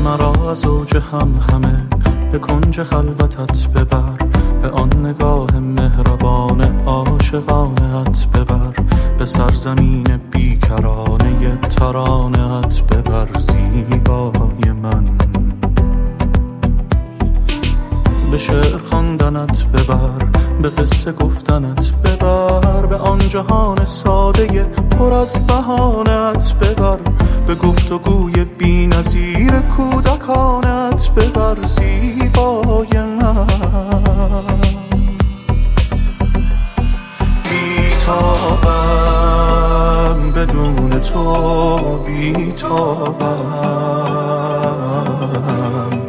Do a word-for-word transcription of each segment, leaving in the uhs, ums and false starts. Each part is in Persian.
مرا از اوج هم همه به کنج خلوتت ببر، به آن نگاه مهربان عاشقانه‌ات ببر، به سرزمین بیکرانه ترانه‌ات ببر زیبای من. به شعر خواندنت ببر، به قصه گفتنت ببر، به آن جهان ساده پر از بهانه‌ات ببر، به گفتگوی بی‌نظیر کودکانت ببر زیبای من. بیتابم بدون تو، بیتابم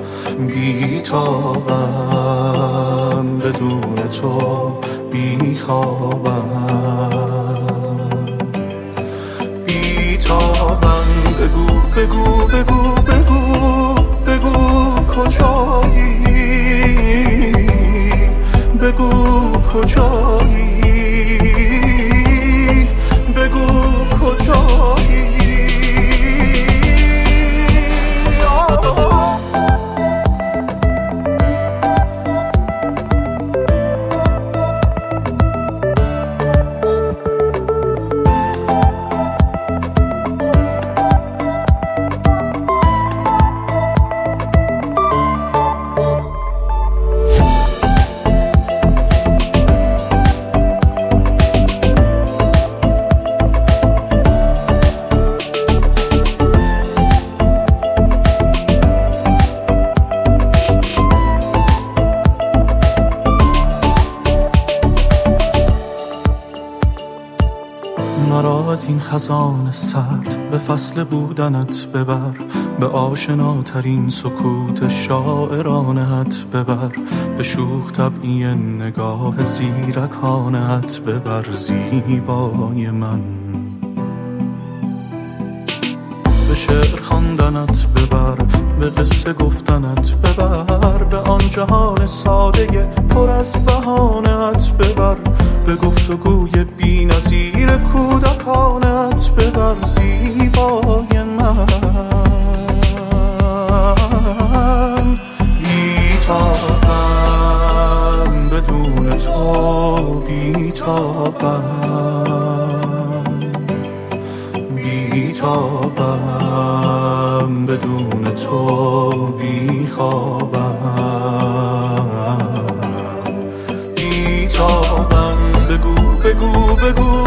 بیتابم بدون تو، بیخوابم بیتابم. بگو بگو بگو بگو بگو کجایی، بگو کجایی، بگو کجایی. مرا از این خزان سرد به فصل بودنت ببر، به آشناترین سکوت شاعرانه‌ات ببر، به شوخ طبعی نگاه زیرکانه‌ات ببر زیبای من. به شعر خواندنت ببر، به قصه گفتنت ببر، به آن جهان ساده پر از بهانه‌ات ببر، به گفتگوی بی‌نظیر کودکانت ببر زیبای من. بیتابم بدون تو، بیتابم بیتابم بدون تو، بیخوابم بیتابم. بگو بگو بگو